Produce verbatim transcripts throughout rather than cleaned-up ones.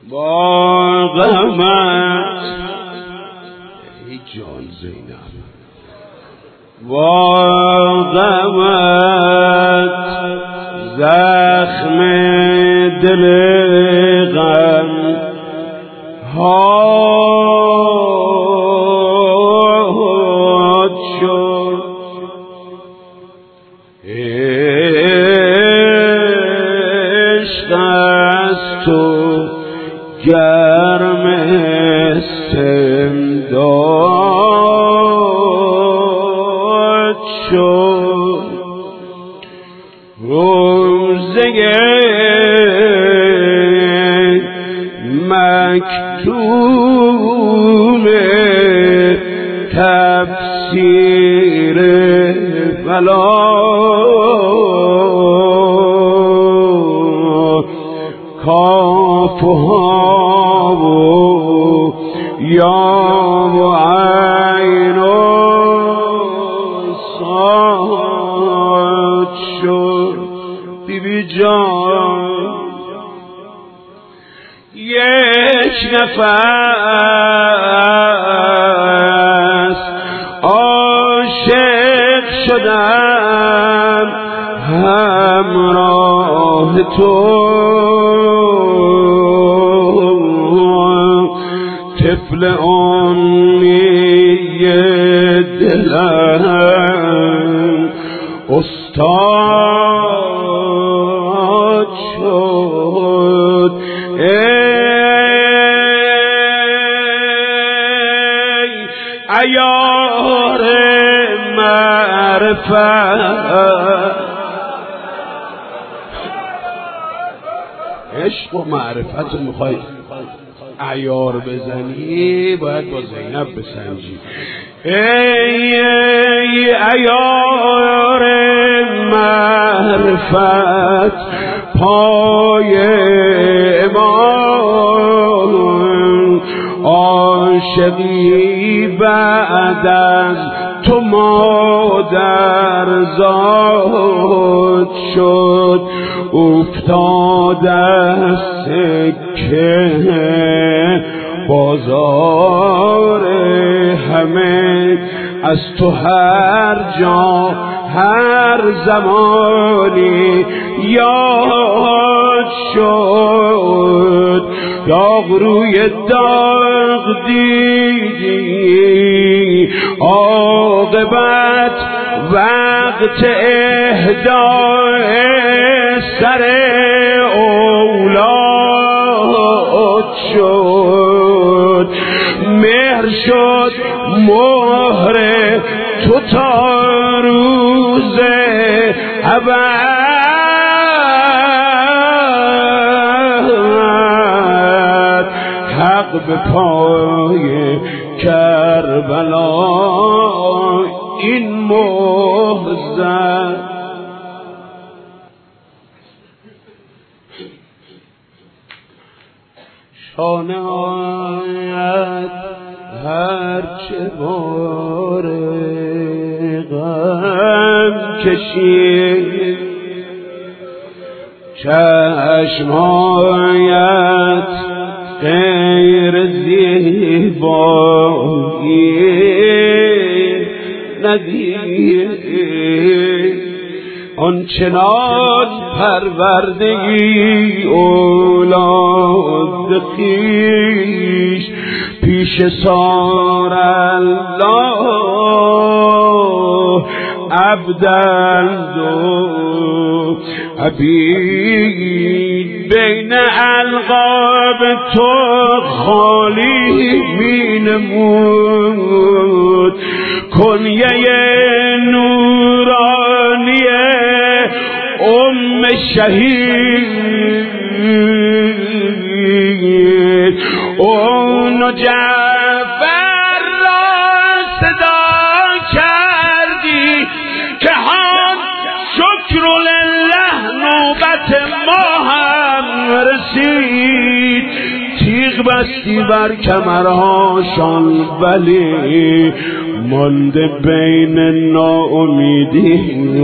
با غمت ای جان زینب با غمت زخم دل غم هات شد عشق از تو گرم استمداد شد روزه مکتوم تفسیر بلا کافها و یا و عین و صاد شد. بی بی جان یک نفس عاشق شدم همراه تو طفل امی دلم استاد شد. ای عیار معرفت عشق و معرفت رو میخوای عیار بزنی باید با زینب بسنجی. ای ای عیار معرفت پای امام عاشقی بعد از تو مادر زاد شد افتاد از سکه بازار همه از تو هر جا هر زمانی یاد شد. داغ روی داغ دیدی عاقبت وقت اهدای سر اولاد شد. مهر شد مهر تو تا روز ابد حق به پای کربلا این مهر زد. شانه آید هرچه بار غم کشید چشمایت غیر زیبایی ندید آنچنان پروردگی اولاد خویش پیش سار الله عبدالله عبید بین القاب تو خالی می نمود کنیه نورانی ام شهید اون جعفر را صدا کردی که هم شکر لله نوبت ما هم رسید. تیغ بستی بر کمرهاشان ولی مانده بین ناامیدی و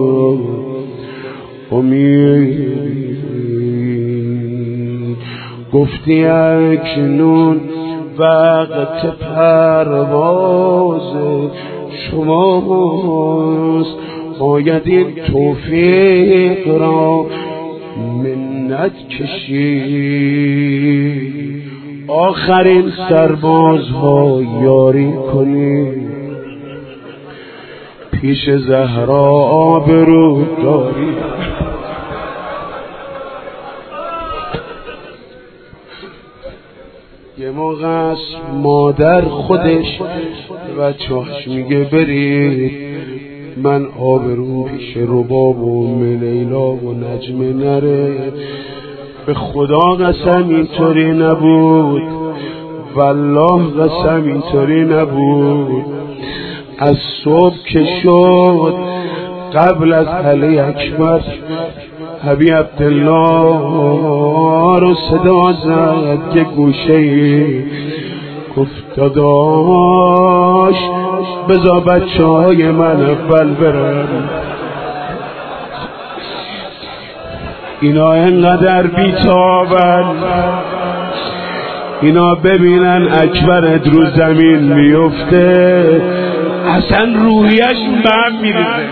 امید. گفتی اکنون وقت پرواز شماست، باید این توفیق را منت کشید، آخرین سربازها یاری کنید، پیش زهرا آبرو داری. یه موقع از مادر خودش و چاش میگه برید، من آبرو پیش رباب و لیلا و نجم نره. به خدا قسم اینطوری نبود، والله قسم اینطوری نبود. از صبح که شد قبل از علی اکبر حبی عبدالله رو صدا زد که گوشه‌ای، گفت داداش بذار بچه های من اول برن، اینا انقدر بیتابن، اینا ببینن اکبرت رو زمین میفته اصلا روحیش من میریزه.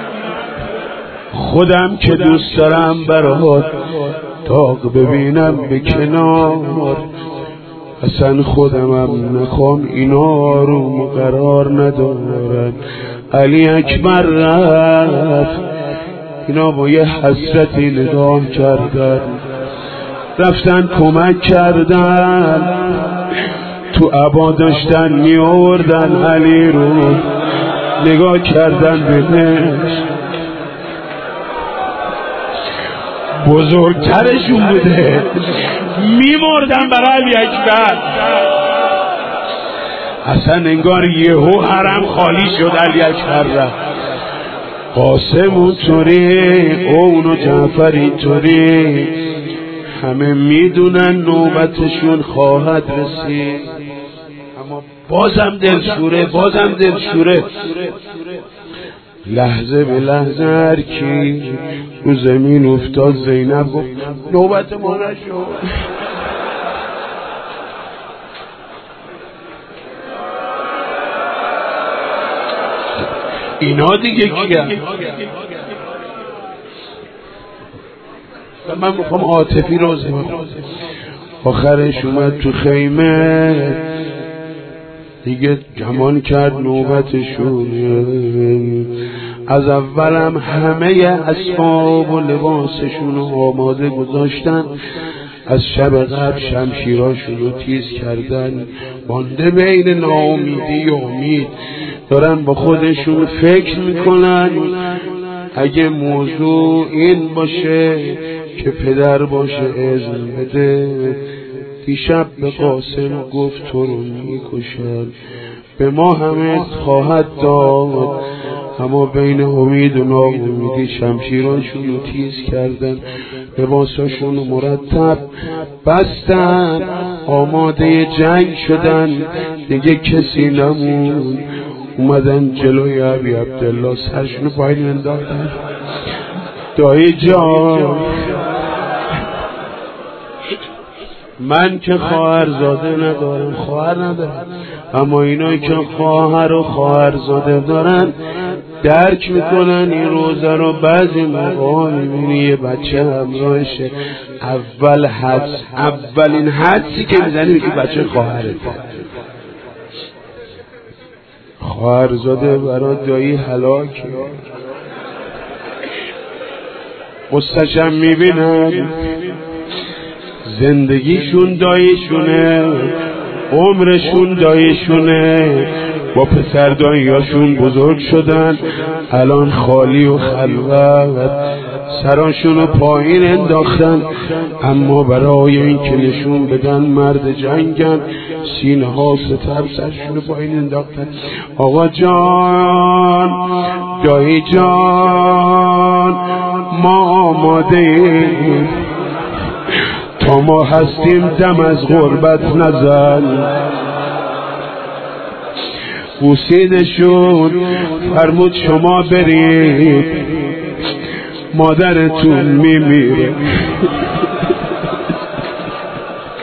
خودم که دوست دارم برات داغ ببینم به کنار، اصلا خودمم نخوام اینا رو قرار ندارن. علی اکبر رفت، اینا با یه حسرتی نگاه کردن، رفتن کمک کردن، تو عبا داشتن می آوردن علی رو، نگاه کردن بهش، بزرگترشون بوده، می مردن برای علی اکبر. اصلا انگار یهو حرم خالی شد، علی اکبر رفت. قاسم اونطوری، اون و جعفر اینطوری، همه میدونن نوبتشون خواهد رسید، اما بازم دلشوره، بازم دلشوره. لحظه به لحظه هر کی رو زمین افتاد زینب گفت نوبت ما نشد. اینا دیگه کیه؟ من میخوام عاطفی روزه بخونم. آخرش اومد تو خیمه دیگه گمان کرد نوبتشون. از اولم همه اصحاب و لباسشون رو آماده گذاشتن، از شب قبل شمشیراشون رو تیز کردن، مانده بین ناامیدی و امید، دارن با خودشون فکر میکنن اگه موضوع این باشه که پدر باشه اذن بده. دیشب به قاسم گفت تو رو میکشن، به ما همه خواهد داد، اما بین امید و ناامیدی شمشیراشون رو تیز کردن، لباساشون رو مرتب بستن، آماده جنگ شدن، دیگه کسی نمون. اومدن جلوی ابی عبدالله سرشون رو پایین انداختن. دایی جان من که خواهرزاده ندارم، خواهر ندارم، اما اینایی که خواهر و خواهرزاده دارن درک میکنن این روزه رو. بعضی موقع میبینی یه بچه همراهشه، اول حدس اولین حدسی که میزنی میگی بچه خواهرته. خواهرزاده برای دایی هلاکه، قصه‌شم میبینن، زندگیشون داییشونه، عمرشون داییشونه، با پسر داییاشون بزرگ شدن، الان خالی و خلوت، سراشون رو پایین انداختن، اما برای این که نشون بدن مرد جنگن سینه ها ستر سرشون رو پایین انداختن. آقا جان دایی جان ما آماده ایم، تا ما هستیم دم از غربت نزن. بوسیدشون فرمود شما برید مادرتون میمیره.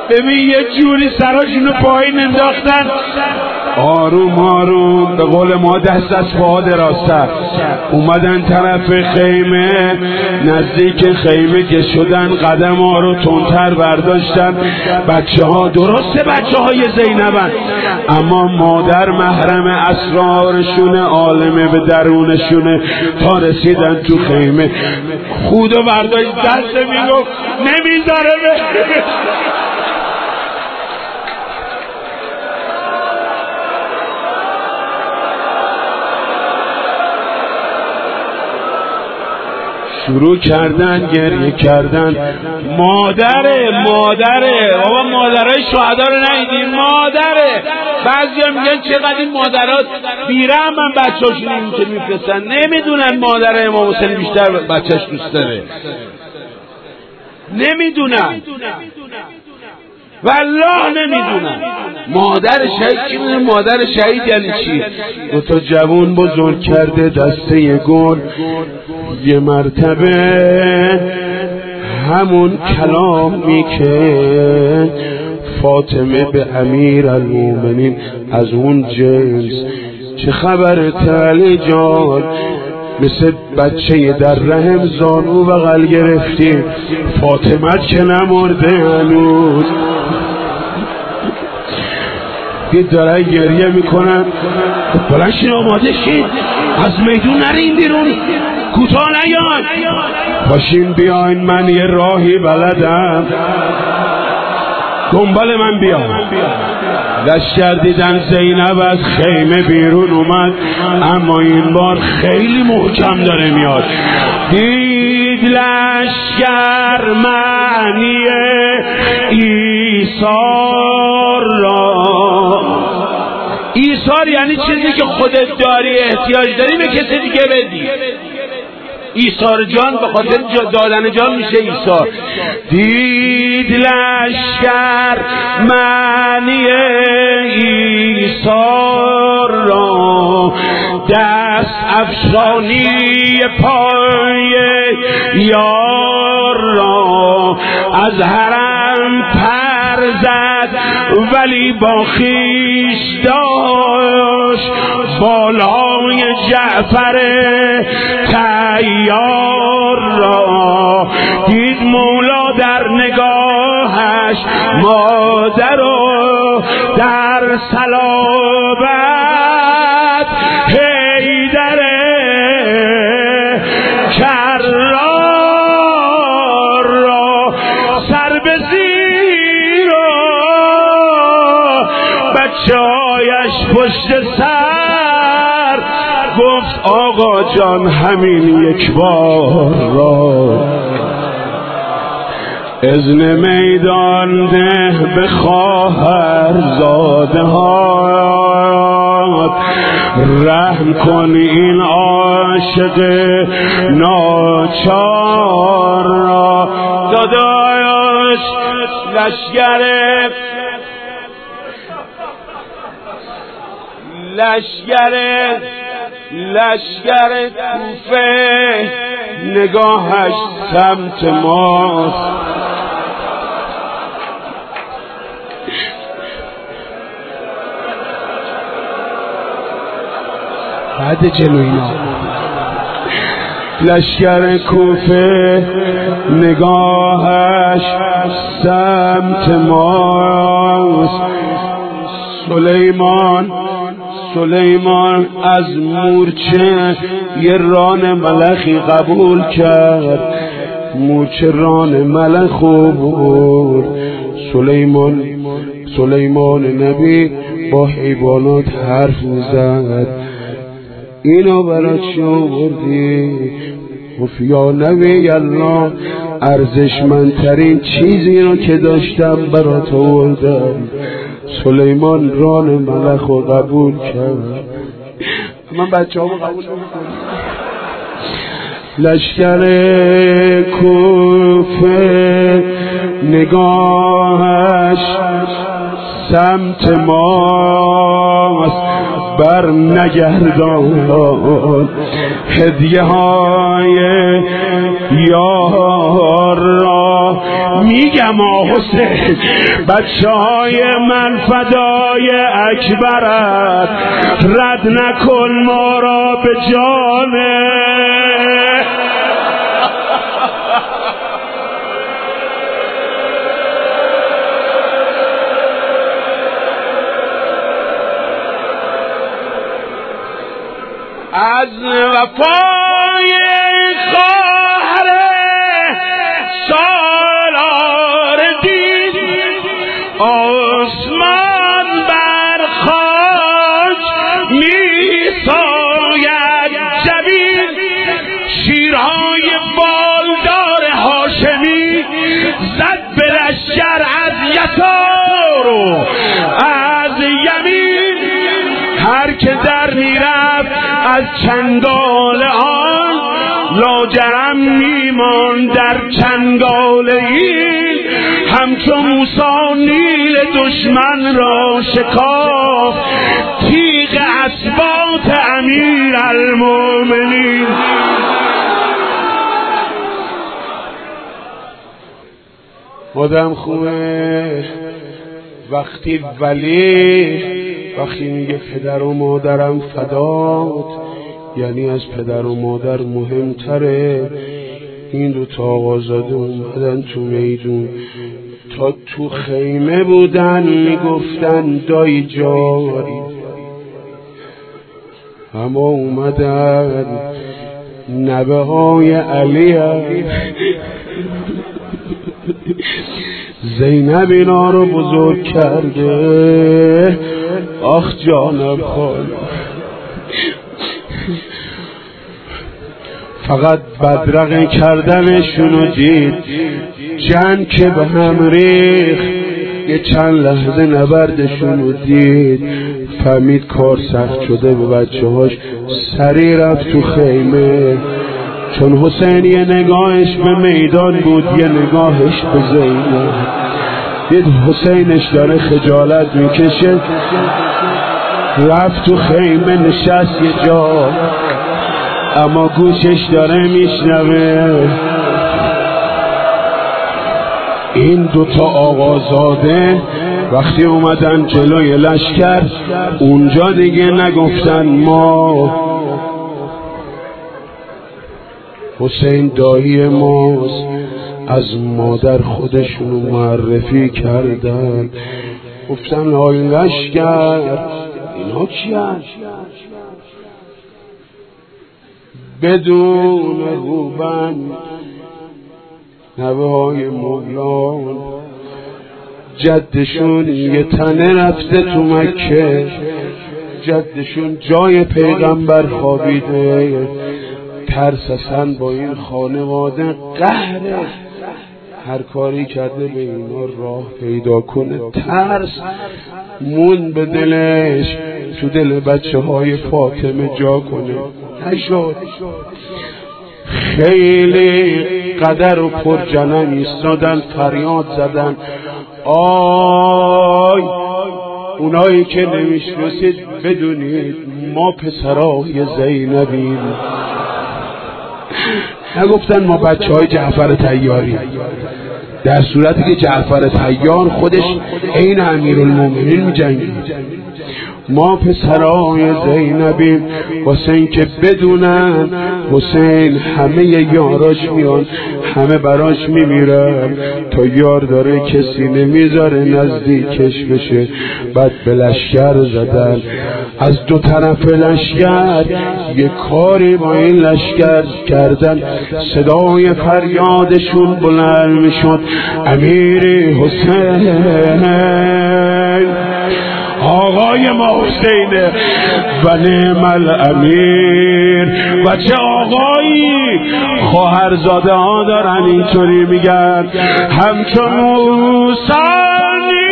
ببین یه جوری سراشونو پایین انداختن، آروم آروم به قول ما دست از پا درازتر اومدن طرف خیمه. نزدیک خیمه که شدن قدم ها رو تندتر برداشتن. بچه ها درسته بچه های زینبن، اما مادر محرم اسرارشونه، عالمه به درونشونه. تا رسیدن تو خیمه خودو برداشت دست میگفت نمیذاره شروع کردن گریه کردن. مادره مادره بابا، مادرای شهدا رو ندیدیم؟ مادره. بعضیا میگن چقدر این مادرات بیرحمن بچه‌هاشون این که میفرستن، نمیدونن مادر امام حسین بیشتر بچه‌ش دوست داره، نمیدونن والله نمیدونن. مادر شهید کی میدونه؟ مادر شهید یعنی چی؟ دو تا جوون بزرگ کرده دسته گل. یه مرتبه همون کلامی که فاطمه به امیر المومنین از اون جنس، چه خبرت علی جان؟ مثل بچه در رحم زانو بغل گرفتی، فاطمه که نمرده هنوز. دید داره گریه میکنن. بلنشین آماده شید، از میدون نرین بیرون، کوتاه نیان، پاشین بیاین، من یه راهی بلدم، دنبال من بیاین. لشکر دیدن زینب از خیمه بیرون اومد، اما این بار خیلی محکم داره میاد. دید لشکر معنی ایثار را. ایثار یعنی چیزی که خودت داری احتیاج داری به کسی دیگه بدی. ایثار جان به خاطر دادن جان میشه ایثار. دید لشکر معنی ایثار را، دست افشانی پای یار را. از حرم پر زد ولی با خویش داشت بالای جعفر طیار را. دید مولا در نگاهش مادر و در صلابت حیدر کرار را. سر به زیر و بچه‌هایش پشت سر، گفت آقا جان همین یک بار را. اذن میدان ده به خواهر زاده ها، رحم کن این عاشق ناچار را. داداش لشکر لشکر لشکر کوفه نگاهش سمت ماست. بعد جلو اینا لشکر کوفه نگاهش سمت ماست. سلیمان سلیمان از مورچه یه ران ملخی قبول کرد، مورچه ران ملخ بود. سلیمان سلیمان نبی با حیوانات حرف زد، اینو برات چه بردی؟ گفت یا نبی الله، ارزشمندترین چیزی رو که داشتم برات آوردم. سلیمان ران ملخ رو قبول کرد. من بچه ها رو قبول نمی‌کنم. لشکر کوفه نگاهش سمت ماست، بر نگردان هدیه های یار را. میگه اما حسین بچه های من فدای اکبرت، رد نکن ما را به جانه. از وفای خواهر سالار دید آسمان بر خاک می ساید جبین، شیرهای بالدار هاشمی زد به لشکر از یسار و از یمین، هر که در میرفت از چنگال آن لاجرم میمان در چنگال این، همچو موسی نیل دشمن را شکافت تیغ اسباط امیر المومنین. آدم خوبه وقتی ولی وقتی میگه پدر و مادرم فدات، یعنی از پدر و مادر مهمتره. این دو تا آقازاده اومدن تو میدون، تا تو خیمه بودن میگفتن دایی جاری، اما اومدن نبه های علی زینب اینا رو بزرگ کرده. آخ جانم خال، فقط بدرقه کردنشونو دید، جنگ که به هم ریخ، یه چند لحظه نبردشونو دید، فهمید کار سخت شده به بچه هاش، سریع رفت تو خیمه. چون حسین یه نگاهش به میدان بود، یه نگاهش به زینب، دید حسینش داره خجالت میکشه، رفت تو خیمه نشست یه جا، اما گوشش داره میشنوه این دوتا آقازاده وقتی اومدن جلوی لشکر، اونجا دیگه نگفتن ما حسین دایی ماست، از مادر خودشونو معرفی کردن، گفتن آی لشکر اینا کیان؟ بدون روبند نوه های مولان، جدشون یه تنه رفته تو مکه، جدشون جای پیغمبر خوابیده، ترس اصلا با این خانواده قهره، هر کاری کرده به اینا راه پیدا کنه، ترس مون به دلش، تو دل بچه های فاطمه جا کنه، نشد. خیلی قدر و پر جنن ایستادن، فریاد زدن آی اونایی که نمیشناسید بدونید ما پسرای زینبیم. نگفتن ما بچه های جعفر طیاری، در صورتی که جعفر طیار خودش عین امیرالمومنین می جنگید. ما پسرای زینبیم، حسین که بدونن حسین همه یاراش میان، همه براش میمیرن، تا یار داره کسی نمیذاره نزدیکش بشه. بعد به لشکر زدن، از دو طرف لشکر یه کاری با این لشکر کردن، صدای فریادشون بلند میشد امیر حسین، آقای ما حسینه و نعم الامیر. و چه آقایی، خواهرزاده ها دارن اینطوری میگن، همچون موسانی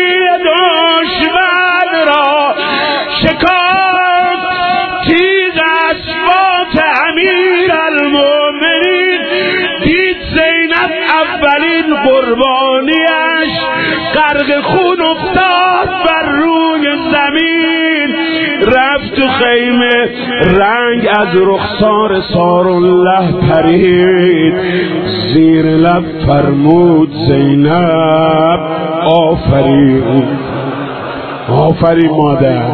دشمن را شکافت تیغ اسباط امیر المومنین. دید زینب اولین قربانیش غرق خون افتاد بر روی زمین، رفت تو خیمه، رنگ از رخسار سارالله پرید، زیر لب فرمود زینب آفرین آفرین مادر.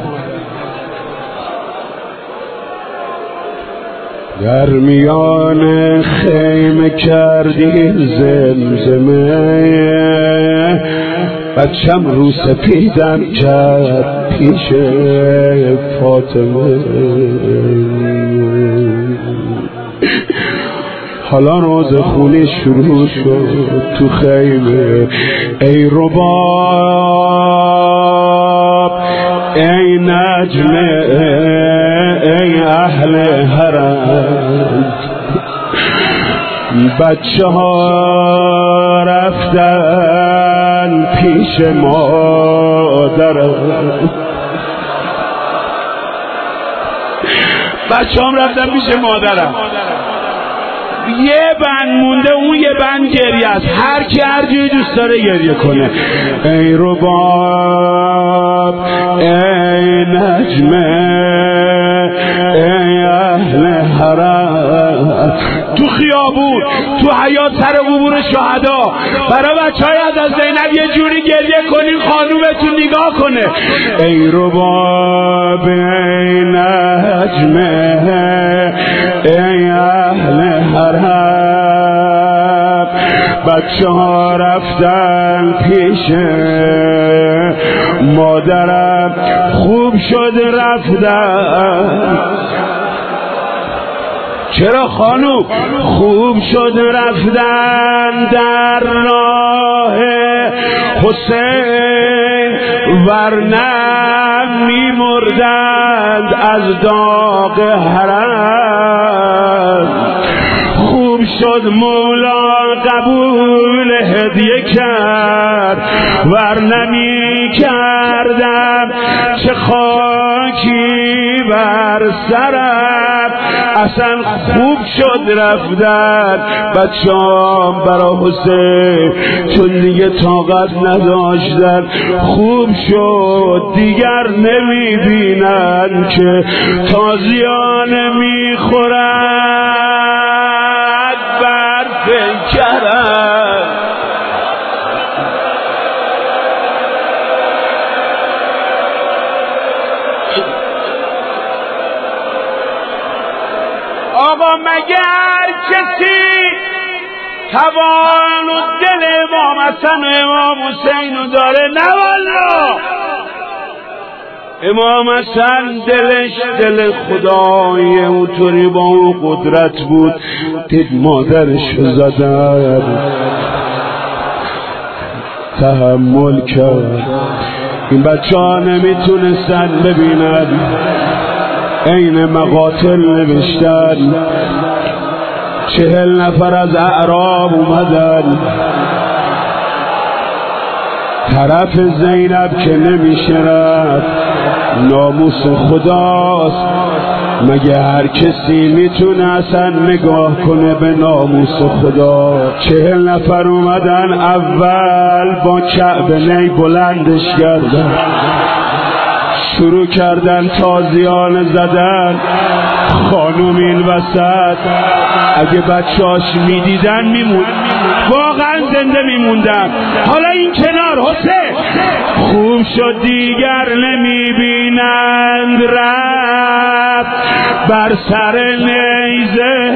در میان خیمه کردی زمزمه بچم رو سپیدم کرد پیش فاطمه. حالا روز خونی شروع شد تو خیمه. ای رباب ای نجمه ای اهل حرم بچه ها رفتن پیش مادرم بچه هم رفتن پیش مادرم. یه بند مونده اون یه بند گریه است. هر کی هر جوری دوست داره گریه کنه. ای رباب ای نجمه ای اهل حرم تو خیابون تو حیات سر قبور شهدا برای بچهای از زینب یه جوری گریه کنین خانومتون نگاه کنه. ای رباب ای نجمه ای اهل حرم بچه ها رفتن پیش مادرم خوب شد رفتن. چرا خانوم؟ خوب شد رفتن در راه حسین ورنه می‌مردند از داغ حرم. خوب شد مولا قبول هدیه کرد ورنه می‌کردم چه خاکی بر سرم. اصلا خوب شد رفتن بچه‌ام برا حسین چون دیگه طاقت نداشتن. خوب شد دیگر نمیبینن که تازیانه میخورد بر فکرن. آقا مگر کسی توان و دل امام حسن و امام حسین رو داره؟ نه والله. امام حسن دلش دل خدای اونطوری با اون قدرت بود دید مادرش زدن تحمل کرد. این بچه ها نمیتونستن ببینن این مقاتل نوشتن چهل نفر از اعراب اومدن طرف زینب که نمیشه رفت. ناموس خداست مگه هر کسی میتونه اصلا نگاه کنه به ناموس خدا؟ چهل نفر اومدن اول با کعبه نی بلندش کردن شروع کردن تازیانه زدن. خانوم این وسط اگه بچهاش میدیدن میموند واقعا زنده میموندن. حالا این کنار حسین خوب شد دیگر نمیبینند رفت بر سر نیزه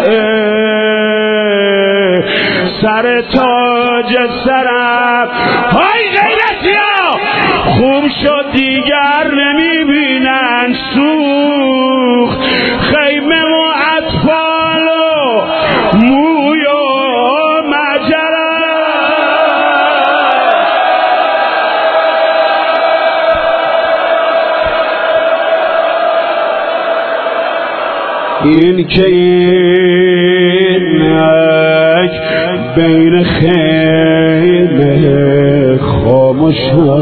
سر تاج سرم. های غیرتی ها خوب شد دیگر نمیبینن سوخت خیمه و اطفال و موی و مجرم. این که اینک بین خیمه خاموش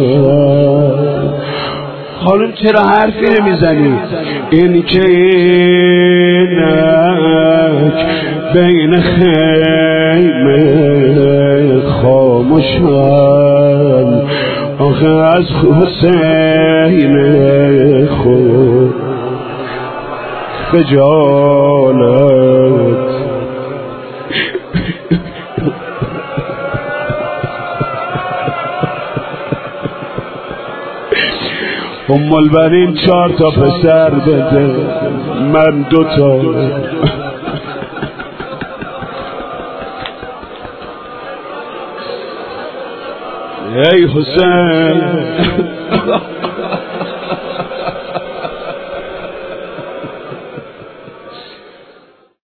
خانم چرا حرفی نمیزنی؟ این که اینک بین خیمه خاموشم آخه از حسین خود خجالت ام البنین چهار تا پسر بده من دو تا. ای حسین